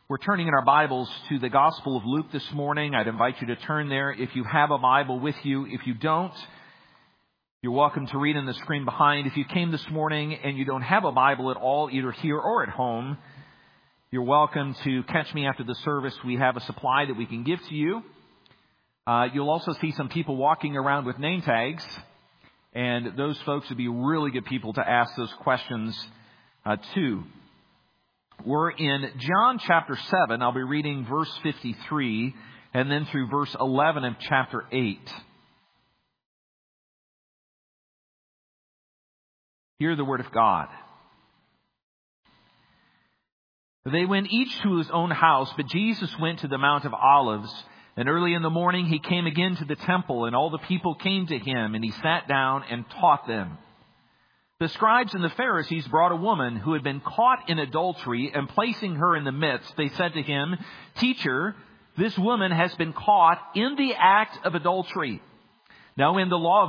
We're turning in our Bibles to the Gospel of Luke this morning. I'd invite you to turn there if you have a Bible with you. If you don't, you're welcome to read on the screen behind. If you came this morning and you don't have a Bible at all, either here or at home, you're welcome to catch me after the service. We have a supply that we can give to you. You'll also see some people walking around with name tags, and those folks would be really good people to ask those questions to. We're in John chapter 7. I'll be reading verse 53 and then through verse 11 of chapter 8. Hear the word of God. They went each to his own house, but Jesus went to the Mount of Olives. And early in the morning he came again to the temple, and all the people came to him, and he sat down and taught them. The scribes and the Pharisees brought a woman who had been caught in adultery, and placing her in the midst, they said to him, "Teacher, this woman has been caught in the act of adultery. Now in the law,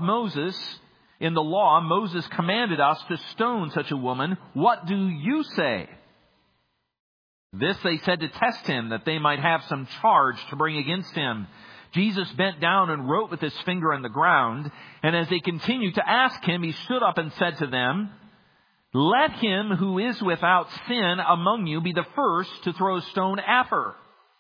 Moses commanded us to stone such a woman. What do you say?" This they said to test him, that they might have some charge to bring against him. Jesus bent down and wrote with his finger on the ground. And as they continued to ask him, he stood up and said to them, "Let him who is without sin among you be the first to throw a stone at her."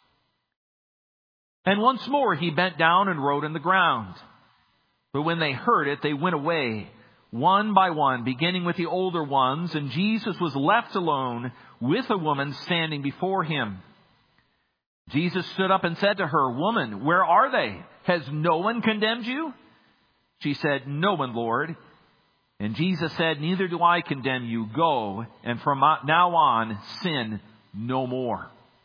And once more he bent down and wrote on the ground. But when they heard it, they went away, one by one, beginning with the older ones. And Jesus was left alone with a woman standing before him. Jesus stood up and said to her, "Woman, where are they? Has no one condemned you?" She said, "No one, Lord." And Jesus said, "Neither do I condemn you. Go, and from now on, sin no more."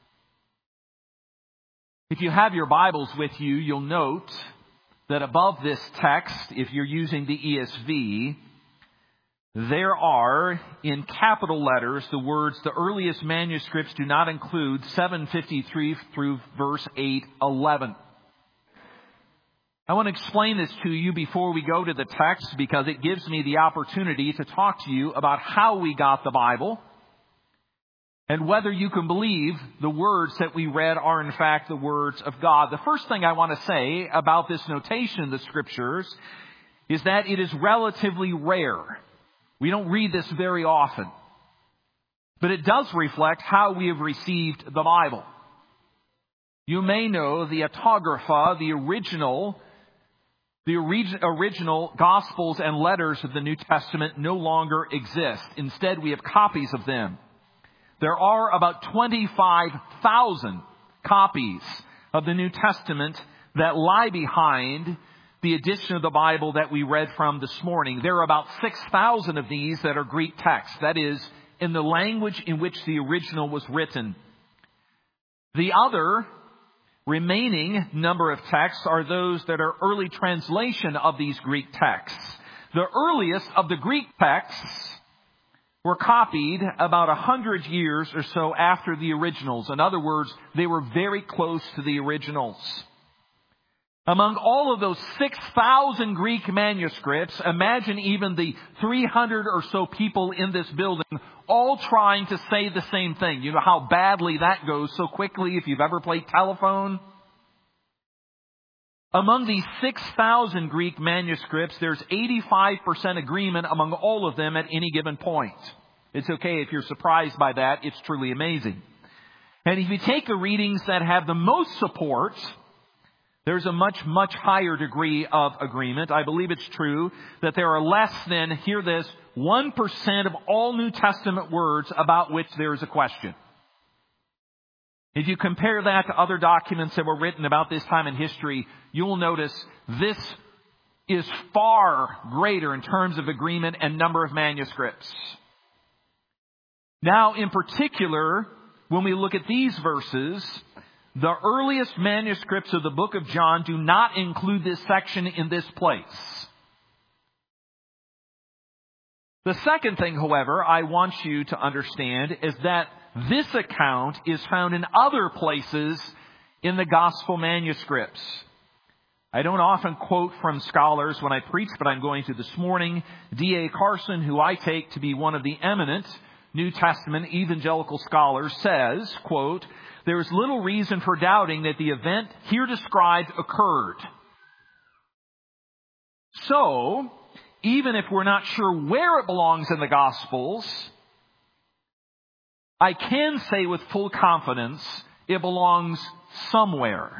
If you have your Bibles with you, you'll note that above this text, if you're using the ESV, there are, in capital letters, the words, "The earliest manuscripts do not include 753 through verse 8:11. I want to explain this to you before we go to the text, because it gives me the opportunity to talk to you about how we got the Bible and whether you can believe the words that we read are in fact the words of God. The first thing I want to say about this notation in the Scriptures is that it is relatively rare. We don't read this very often. But it does reflect how we have received the Bible. You may know the autographa, the original Gospels and letters of the New Testament no longer exist. Instead, we have copies of them. There are about 25,000 copies of the New Testament that lie behind the edition of the Bible that we read from this morning. There are about 6,000 of these that are Greek texts. That is, in the language in which the original was written. The other remaining number of texts are those that are early translation of these Greek texts. The earliest of the Greek texts were copied about 100 years or so after the originals. In other words, they were very close to the originals. Among all of those 6,000 Greek manuscripts, imagine even the 300 or so people in this building all trying to say the same thing. You know how badly that goes so quickly if you've ever played telephone? Among these 6,000 Greek manuscripts, there's 85% agreement among all of them at any given point. It's okay if you're surprised by that. It's truly amazing. And if you take the readings that have the most support, there's a much, much higher degree of agreement. I believe it's true that there are less than, hear this, 1% of all New Testament words about which there is a question. If you compare that to other documents that were written about this time in history, you will notice this is far greater in terms of agreement and number of manuscripts. Now, in particular, when we look at these verses, the earliest manuscripts of the book of John do not include this section in this place. The second thing, however, I want you to understand is that this account is found in other places in the gospel manuscripts. I don't often quote from scholars when I preach, but I'm going to this morning. D.A. Carson, who I take to be one of the eminent New Testament evangelical scholars, says, quote, there is little reason for doubting that the event here described occurred. So, even if we're not sure where it belongs in the Gospels, I can say with full confidence it belongs somewhere.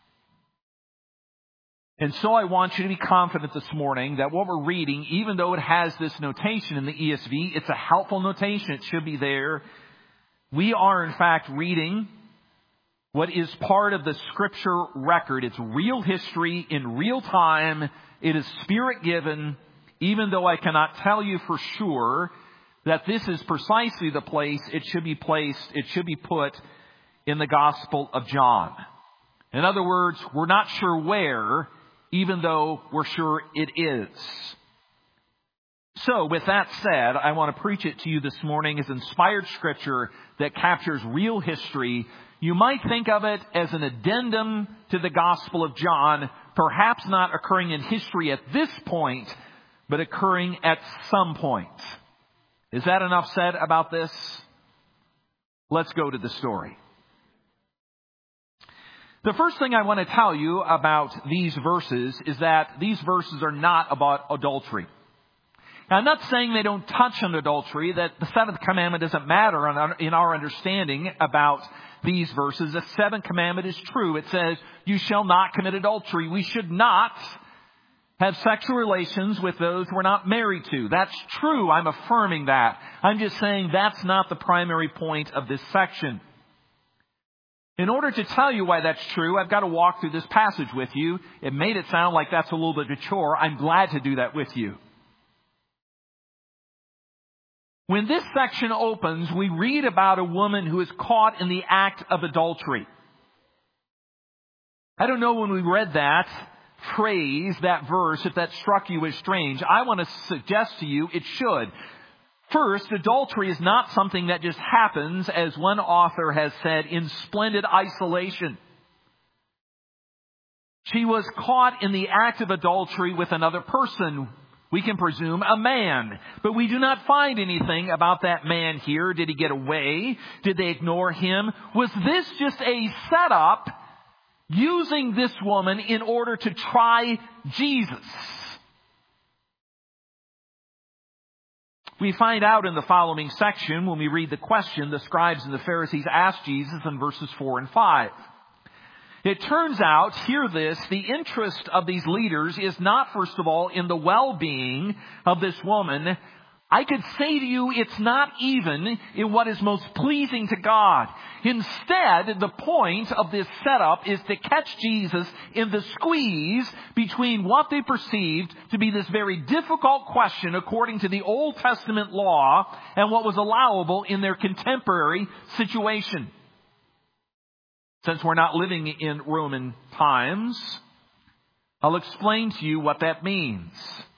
And so I want you to be confident this morning that what we're reading, even though it has this notation in the ESV, it's a helpful notation. It should be there. We are, in fact, reading what is part of the Scripture record. It's real history in real time. It is Spirit-given, even though I cannot tell you for sure that this is precisely the place it should be put in the Gospel of John. In other words, we're not sure where, even though we're sure it is. So, with that said, I want to preach it to you this morning as inspired Scripture that captures real history. You might think of it as an addendum to the Gospel of John, perhaps not occurring in history at this point, but occurring at some point. Is that enough said about this? Let's go to the story. The first thing I want to tell you about these verses is that these verses are not about adultery. Now, I'm not saying they don't touch on adultery, that the seventh commandment doesn't matter in our understanding about these verses. The seventh commandment is true. It says, you shall not commit adultery. We should not have sexual relations with those we're not married to. That's true. I'm affirming that. I'm just saying that's not the primary point of this section. In order to tell you why that's true, I've got to walk through this passage with you. It made it sound like that's a little bit of a chore. I'm glad to do that with you. When this section opens, we read about a woman who is caught in the act of adultery. I don't know when we read that phrase, that verse, if that struck you as strange. I want to suggest to you it should. First, adultery is not something that just happens, as one author has said, in splendid isolation. She was caught in the act of adultery with another person. We can presume a man. But we do not find anything about that man here. Did he get away? Did they ignore him? Was this just a setup using this woman in order to try Jesus? We find out in the following section when we read the question the scribes and the Pharisees asked Jesus in verses 4 and 5. It turns out, hear this, the interest of these leaders is not, first of all, in the well-being of this woman. I could say to you, it's not even in what is most pleasing to God. Instead, the point of this setup is to catch Jesus in the squeeze between what they perceived to be this very difficult question according to the Old Testament law and what was allowable in their contemporary situation. Since we're not living in Roman times, I'll explain to you what that means.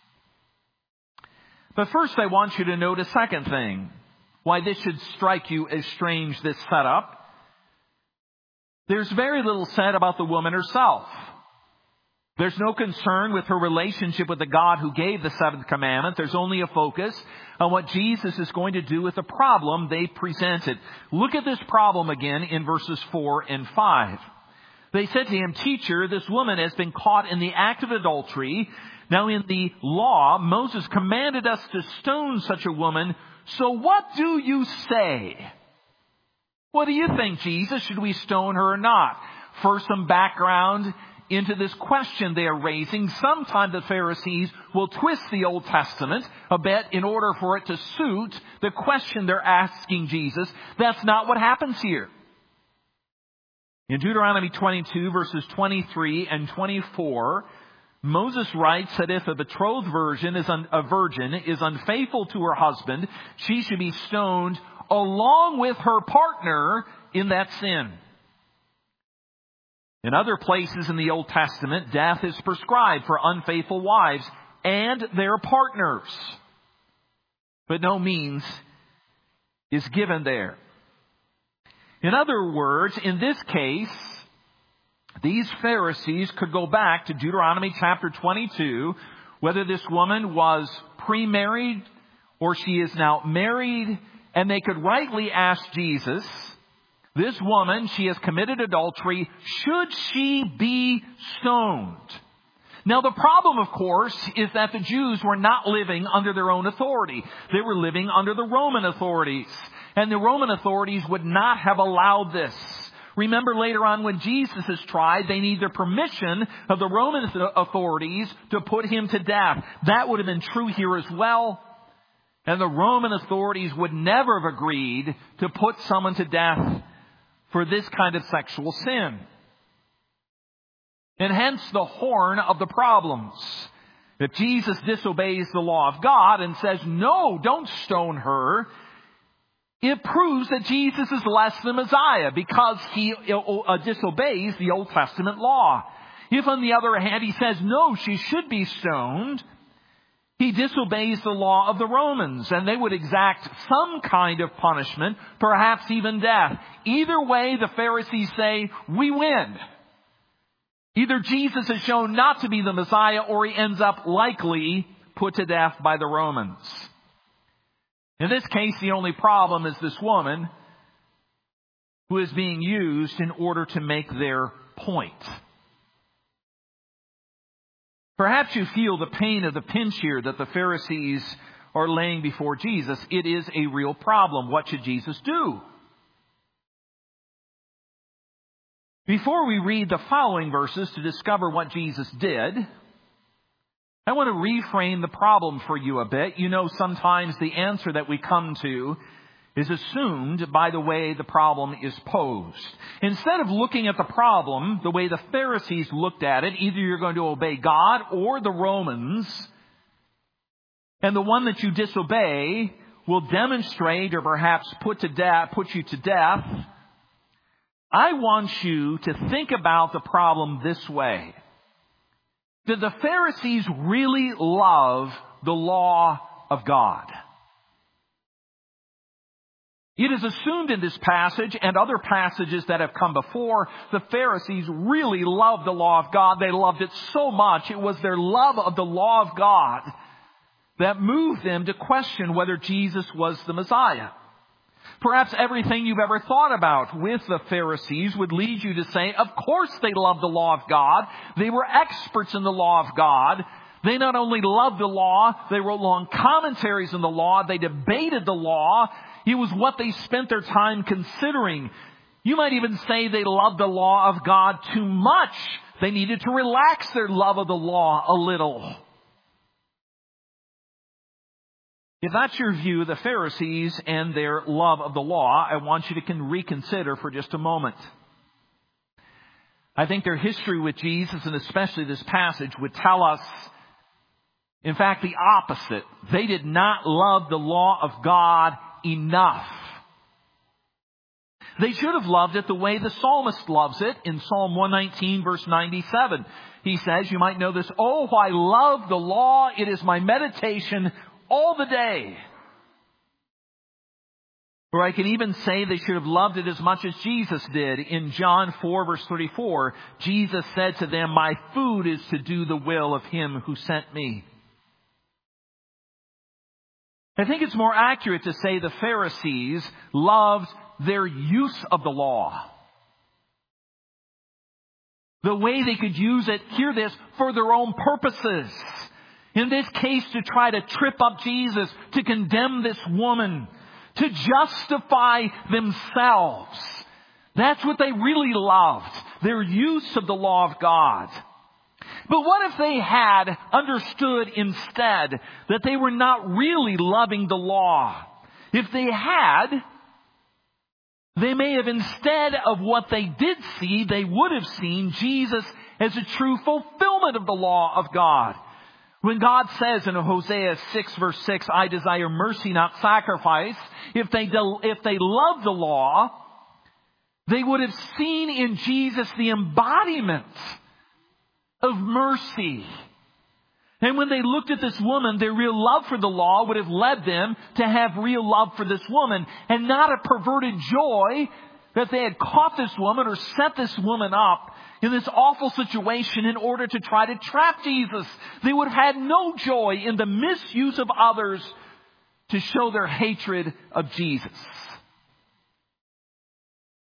But first I want you to note a second thing. Why this should strike you as strange, this setup. There's very little said about the woman herself. There's no concern with her relationship with the God who gave the seventh commandment. There's only a focus on what Jesus is going to do with the problem they presented. Look at this problem again in verses 4 and 5. They said to him, "Teacher, this woman has been caught in the act of adultery. Now in the law, Moses commanded us to stone such a woman. So what do you say?" What do you think, Jesus? Should we stone her or not? First, some background into this question they are raising. Sometimes the Pharisees will twist the Old Testament a bit in order for it to suit the question they're asking Jesus. That's not what happens here. In Deuteronomy 22, verses 23 and 24, Moses writes that if a betrothed virgin is unfaithful to her husband, she should be stoned along with her partner in that sin. In other places in the Old Testament, death is prescribed for unfaithful wives and their partners. But no means is given there. In other words, in this case, these Pharisees could go back to Deuteronomy chapter 22, whether this woman was pre-married or she is now married, and they could rightly ask Jesus, This woman, she has committed adultery. Should she be stoned? Now, the problem, of course, is that the Jews were not living under their own authority. They were living under the Roman authorities. And the Roman authorities would not have allowed this. Remember later on when Jesus is tried, they need the permission of the Roman authorities to put him to death. That would have been true here as well. And the Roman authorities would never have agreed to put someone to death for this kind of sexual sin. And hence the horn of the problems. If Jesus disobeys the law of God and says, no, don't stone her, it proves that Jesus is less than Messiah because he disobeys the Old Testament law. If, on the other hand, he says, no, she should be stoned, he disobeys the law of the Romans, and they would exact some kind of punishment, perhaps even death. Either way, the Pharisees say, we win. Either Jesus is shown not to be the Messiah, or he ends up likely put to death by the Romans. In this case, the only problem is this woman who is being used in order to make their point. Perhaps you feel the pain of the pinch here that the Pharisees are laying before Jesus. It is a real problem. What should Jesus do? Before we read the following verses to discover what Jesus did, I want to reframe the problem for you a bit. You know, sometimes the answer that we come to is assumed by the way the problem is posed. Instead of looking at the problem the way the Pharisees looked at it, either you're going to obey God or the Romans, and the one that you disobey will demonstrate or perhaps put you to death. I want you to think about the problem this way. Did the Pharisees really love the law of God? It is assumed in this passage and other passages that have come before, the Pharisees really loved the law of God. They loved it so much. It was their love of the law of God that moved them to question whether Jesus was the Messiah. Perhaps everything you've ever thought about with the Pharisees would lead you to say, of course they loved the law of God. They were experts in the law of God. They not only loved the law, they wrote long commentaries on the law. They debated the law. It was what they spent their time considering. You might even say they loved the law of God too much. They needed to relax their love of the law a little. If that's your view of the Pharisees and their love of the law, I want you to reconsider for just a moment. I think their history with Jesus, and especially this passage, would tell us, in fact, the opposite. They did not love the law of God enough. They should have loved it the way the psalmist loves it in Psalm 119, verse 97. He says, you might know this, oh, I love the law. It is my meditation all the day. Or I can even say they should have loved it as much as Jesus did. In John 4, verse 34, Jesus said to them, my food is to do the will of him who sent me. I think it's more accurate to say the Pharisees loved their use of the law. The way they could use it, hear this, for their own purposes. In this case, to try to trip up Jesus, to condemn this woman, to justify themselves. That's what they really loved, their use of the law of God. But what if they had understood instead that they were not really loving the law? If they had, they may have, instead of what they did see, they would have seen Jesus as a true fulfillment of the law of God. When God says in Hosea 6 verse 6, I desire mercy, not sacrifice, if they loved the law, they would have seen in Jesus the embodiment of mercy. And when they looked at this woman, their real love for the law would have led them to have real love for this woman, and not a perverted joy that they had caught this woman or set this woman up in this awful situation in order to try to trap Jesus. They would have had no joy in the misuse of others to show their hatred of Jesus.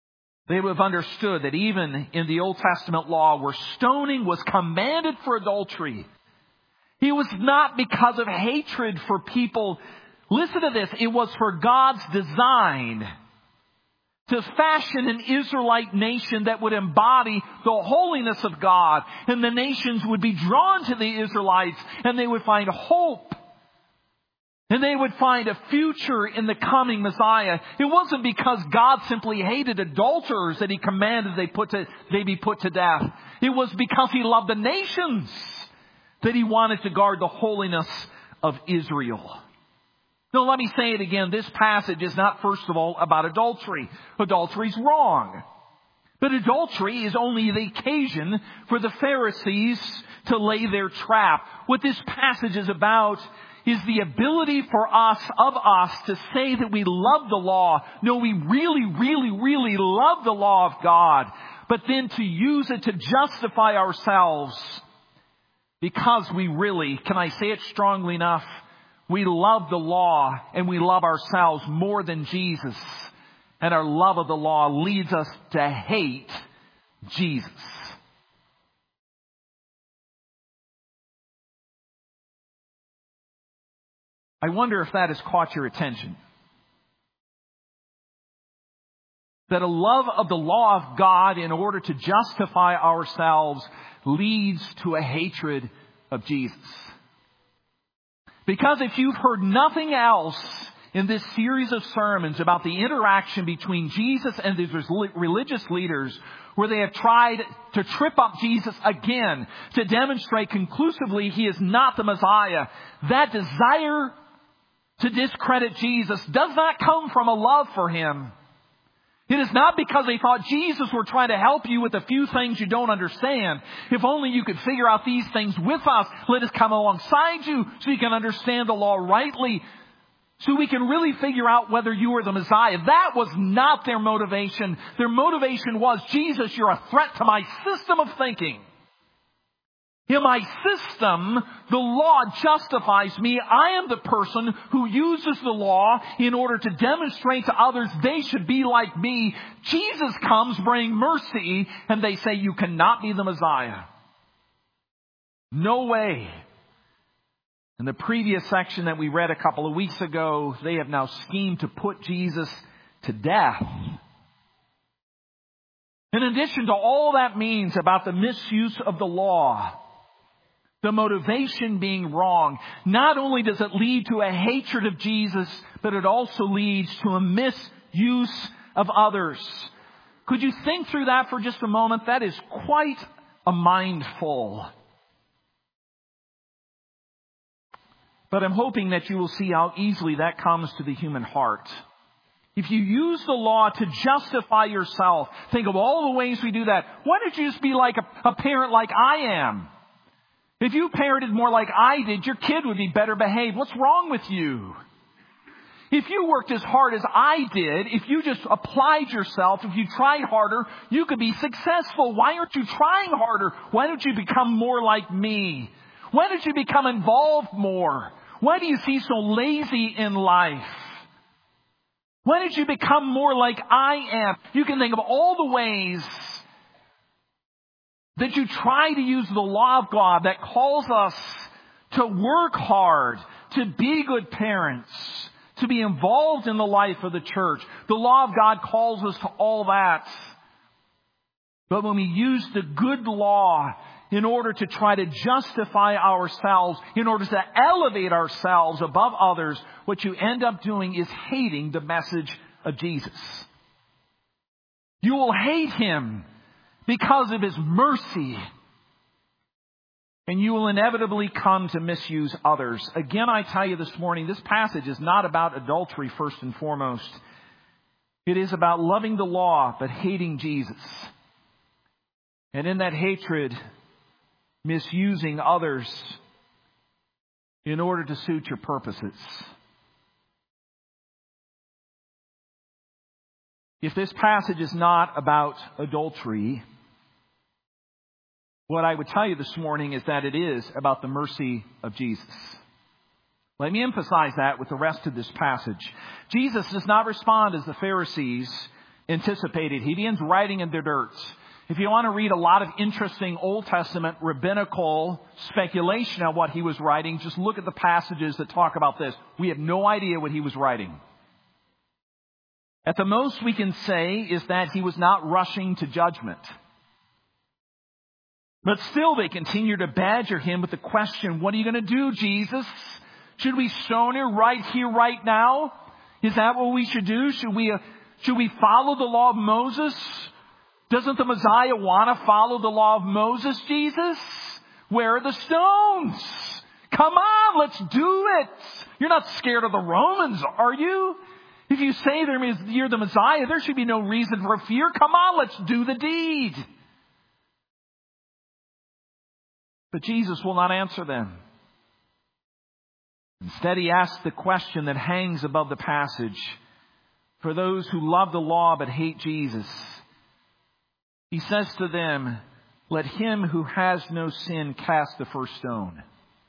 They would have understood that even in the Old Testament law, where stoning was commanded for adultery, it was not because of hatred for people. Listen to this. It was for God's design to fashion an Israelite nation that would embody the holiness of God. And the nations would be drawn to the Israelites, and they would find hope. And they would find a future in the coming Messiah. It wasn't because God simply hated adulterers that He commanded they be put to death. It was because He loved the nations that He wanted to guard the holiness of Israel. Now, let me say it again. This passage is not, first of all, about adultery. Adultery is wrong. But adultery is only the occasion for the Pharisees to lay their trap. What this passage is about is the ability for us to say that we love the law. No, we really, really, really love the law of God. But then to use it to justify ourselves because we really, can I say it strongly enough, we love the law and we love ourselves more than Jesus. And our love of the law leads us to hate Jesus. I wonder if that has caught your attention. That a love of the law of God in order to justify ourselves leads to a hatred of Jesus. Because if you've heard nothing else in this series of sermons about the interaction between Jesus and these religious leaders, where they have tried to trip up Jesus again to demonstrate conclusively He is not the Messiah, that desire to discredit Jesus does not come from a love for Him. It is not because they thought Jesus were trying to help you with a few things you don't understand. If only you could figure out these things with us, let us come alongside you so you can understand the law rightly, so we can really figure out whether you are the Messiah. That was not their motivation. Their motivation was, Jesus, you're a threat to my system of thinking. In my system, the law justifies me. I am the person who uses the law in order to demonstrate to others they should be like me. Jesus comes bringing mercy, and they say, you cannot be the Messiah. No way. In the previous section that we read a couple of weeks ago, they have now schemed to put Jesus to death. In addition to all that means about the misuse of the law, the motivation being wrong, not only does it lead to a hatred of Jesus, but it also leads to a misuse of others. Could you think through that for just a moment? That is quite a mindful. But I'm hoping that you will see how easily that comes to the human heart. If you use the law to justify yourself, think of all the ways we do that. Why don't you just be like a parent like I am? If you parented more like I did, your kid would be better behaved. What's wrong with you? If you worked as hard as I did, if you just applied yourself, if you tried harder, you could be successful. Why aren't you trying harder? Why don't you become more like me? Why don't you become involved more? Why do you seem so lazy in life? Why don't you become more like I am? You can think of all the ways that you try to use the law of God that calls us to work hard, to be good parents, to be involved in the life of the church. The law of God calls us to all that. But when we use the good law in order to try to justify ourselves, in order to elevate ourselves above others, what you end up doing is hating the message of Jesus. You will hate Him because of His mercy. And you will inevitably come to misuse others. Again, I tell you this morning, this passage is not about adultery first and foremost. It is about loving the law but hating Jesus. And in that hatred, misusing others in order to suit your purposes. If this passage is not about adultery, what I would tell you this morning is that it is about the mercy of Jesus. Let me emphasize that with the rest of this passage. Jesus does not respond as the Pharisees anticipated. He begins writing in the dirt. If you want to read a lot of interesting Old Testament rabbinical speculation on what he was writing, just look at the passages that talk about this. We have no idea what he was writing. At the most we can say is that he was not rushing to judgment. But still they continue to badger him with the question, what are you going to do, Jesus? Should we stone you right here, right now? Is that what we should do? Should we follow the law of Moses? Doesn't the Messiah want to follow the law of Moses, Jesus? Where are the stones? Come on, let's do it. You're not scared of the Romans, are you? If you say you're the Messiah, there should be no reason for fear. Come on, let's do the deed. But Jesus will not answer them. Instead, he asks the question that hangs above the passage. For those who love the law but hate Jesus, he says to them, let him who has no sin cast the first stone.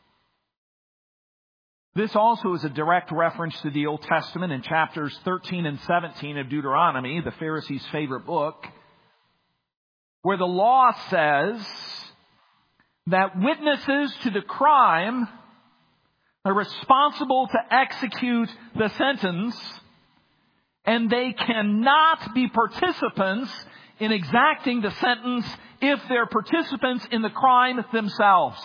This also is a direct reference to the Old Testament in chapters 13 and 17 of Deuteronomy, the Pharisees' favorite book, where the law says that witnesses to the crime are responsible to execute the sentence, and they cannot be participants in exacting the sentence if they're participants in the crime themselves.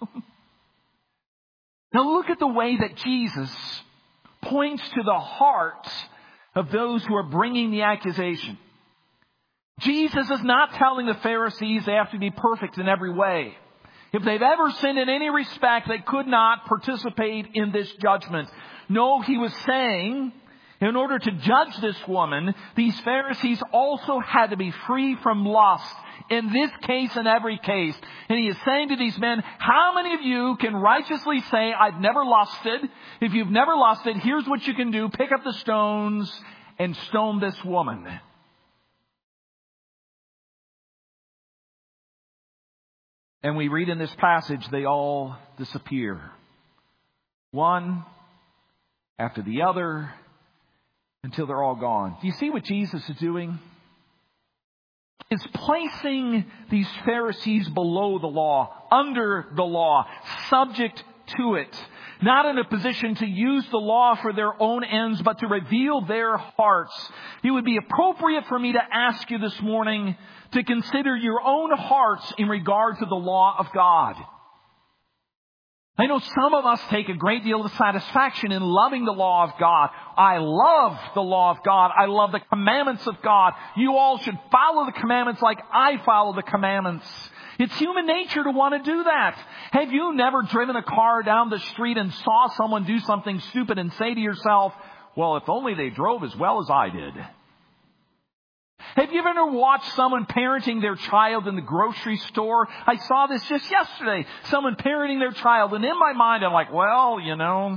Now look at the way that Jesus points to the heart of those who are bringing the accusation. Jesus is not telling the Pharisees they have to be perfect in every way. If they've ever sinned in any respect, they could not participate in this judgment. No, he was saying, in order to judge this woman, these Pharisees also had to be free from lust. In this case and every case. And he is saying to these men, how many of you can righteously say, I've never lusted? If you've never lusted, here's what you can do. Pick up the stones and stone this woman. And we read in this passage, they all disappear. One after the other, until they're all gone. Do you see what Jesus is doing? Is placing these Pharisees below the law, under the law, subject to it. Not in a position to use the law for their own ends, but to reveal their hearts. It would be appropriate for me to ask you this morning to consider your own hearts in regard to the law of God. I know some of us take a great deal of satisfaction in loving the law of God. I love the law of God. I love the commandments of God. You all should follow the commandments like I follow the commandments. It's human nature to want to do that. Have you never driven a car down the street and saw someone do something stupid and say to yourself, well, if only they drove as well as I did? Have you ever watched someone parenting their child in the grocery store? I saw this just yesterday. Someone parenting their child. And in my mind, I'm like, well, you know,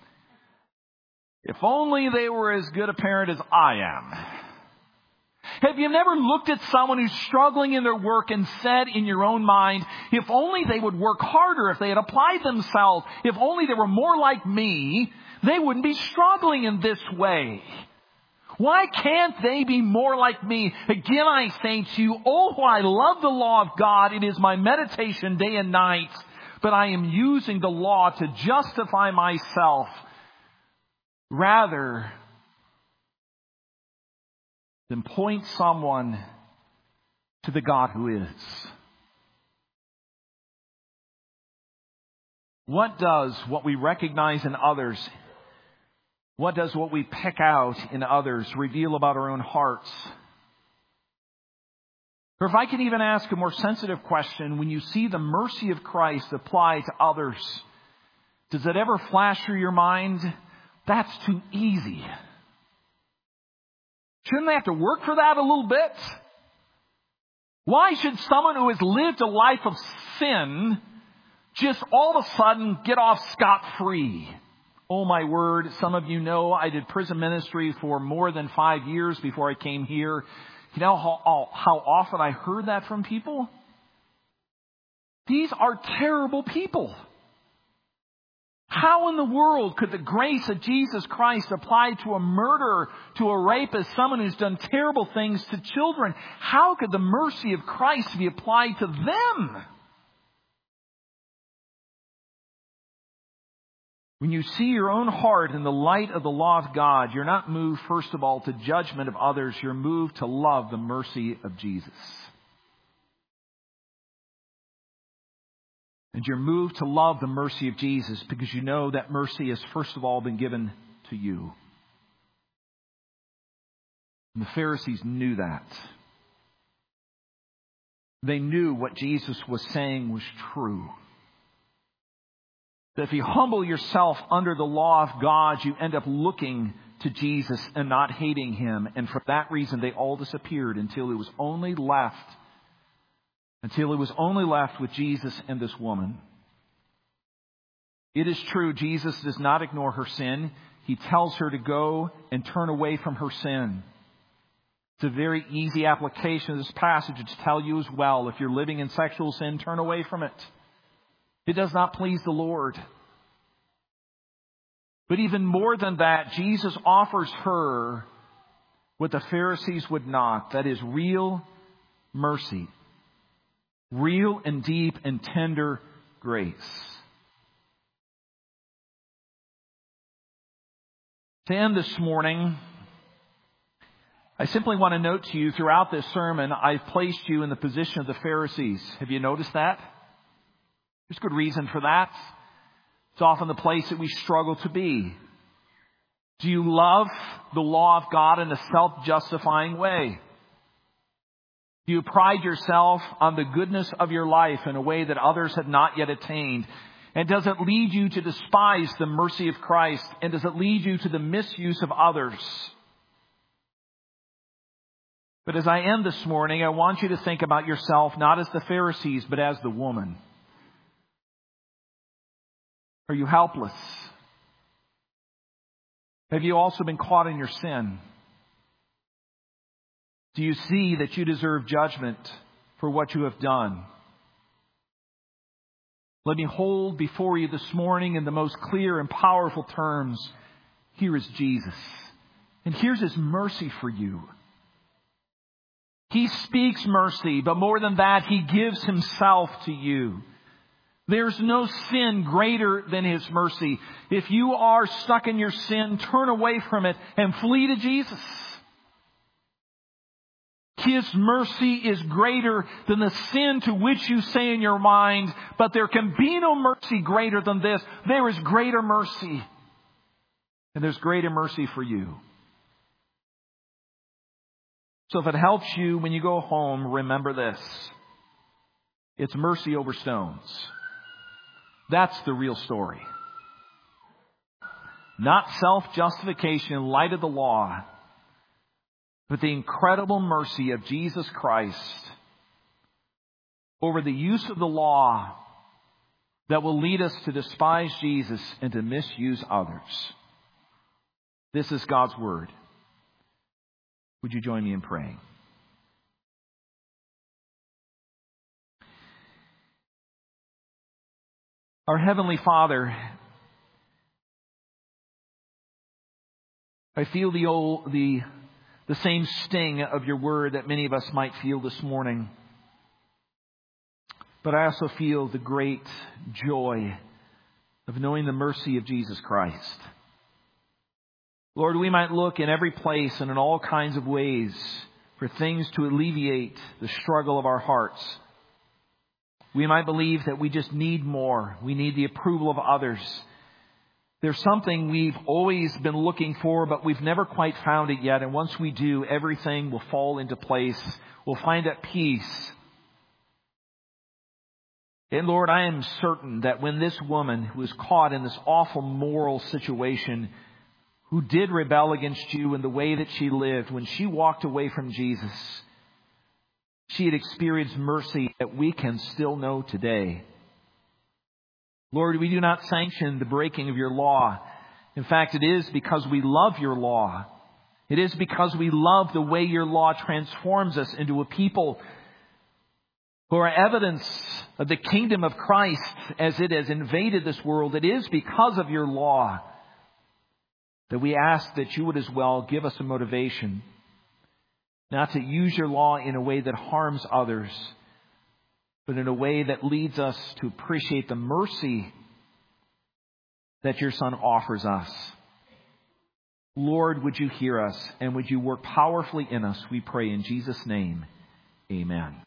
if only they were as good a parent as I am. Have you never looked at someone who's struggling in their work and said in your own mind, if only they would work harder, if they had applied themselves, if only they were more like me, they wouldn't be struggling in this way. Why can't they be more like me? Again, I say to you, oh, I love the law of God. It is my meditation day and night. But I am using the law to justify myself rather than point someone to the God who is. What does what we recognize in others, what does what we pick out in others reveal about our own hearts? Or if I can even ask a more sensitive question, when you see the mercy of Christ apply to others, does it ever flash through your mind, that's too easy? Shouldn't they have to work for that a little bit? Why should someone who has lived a life of sin just all of a sudden get off scot-free? Oh my word, some of you know I did prison ministry for more than 5 years before I came here. You know how often I heard that from people? These are terrible people. How in the world could the grace of Jesus Christ apply to a murderer, to a rapist, someone who's done terrible things to children? How could the mercy of Christ be applied to them? When you see your own heart in the light of the law of God, you're not moved, first of all, to judgment of others. You're moved to love the mercy of Jesus. And you're moved to love the mercy of Jesus because you know that mercy has first of all been given to you. And the Pharisees knew that. They knew what Jesus was saying was true. That if you humble yourself under the law of God, you end up looking to Jesus and not hating Him. And for that reason, they all disappeared until it was only left with Jesus and this woman. It is true, Jesus does not ignore her sin. He tells her to go and turn away from her sin. It's a very easy application of this passage to tell you as well. If you're living in sexual sin, turn away from it. It does not please the Lord. But even more than that, Jesus offers her what the Pharisees would not. That is real mercy. Real and deep and tender grace. To end this morning, I simply want to note to you throughout this sermon, I've placed you in the position of the Pharisees. Have you noticed that? There's good reason for that. It's often the place that we struggle to be. Do you love the law of God in a self-justifying way? Do you pride yourself on the goodness of your life in a way that others have not yet attained? And does it lead you to despise the mercy of Christ? And does it lead you to the misuse of others? But as I end this morning, I want you to think about yourself not as the Pharisees, but as the woman. Are you helpless? Have you also been caught in your sin? Do you see that you deserve judgment for what you have done? Let me hold before you this morning in the most clear and powerful terms. Here is Jesus. And here's His mercy for you. He speaks mercy, but more than that, He gives Himself to you. There's no sin greater than His mercy. If you are stuck in your sin, turn away from it and flee to Jesus. His mercy is greater than the sin to which you say in your mind, but there can be no mercy greater than this. There is greater mercy. And there's greater mercy for you. So if it helps you when you go home, remember this. It's mercy over stones. That's the real story. Not self-justification in light of the law, but the incredible mercy of Jesus Christ over the use of the law that will lead us to despise Jesus and to misuse others. This is God's Word. Would you join me in praying? Our Heavenly Father, I feel the same sting of your word that many of us might feel this morning. But I also feel the great joy of knowing the mercy of Jesus Christ. Lord, we might look in every place and in all kinds of ways for things to alleviate the struggle of our hearts. We might believe that we just need more. We need the approval of others. There's something we've always been looking for, but we've never quite found it yet. And once we do, everything will fall into place. We'll find at peace. And Lord, I am certain that when this woman who was caught in this awful moral situation, who did rebel against you in the way that she lived, when she walked away from Jesus, she had experienced mercy that we can still know today. Lord, we do not sanction the breaking of your law. In fact, it is because we love your law. It is because we love the way your law transforms us into a people who are evidence of the kingdom of Christ as it has invaded this world. It is because of your law that we ask that you would as well give us a motivation not to use your law in a way that harms others, but in a way that leads us to appreciate the mercy that your Son offers us. Lord, would you hear us and would you work powerfully in us? We pray in Jesus' name. Amen.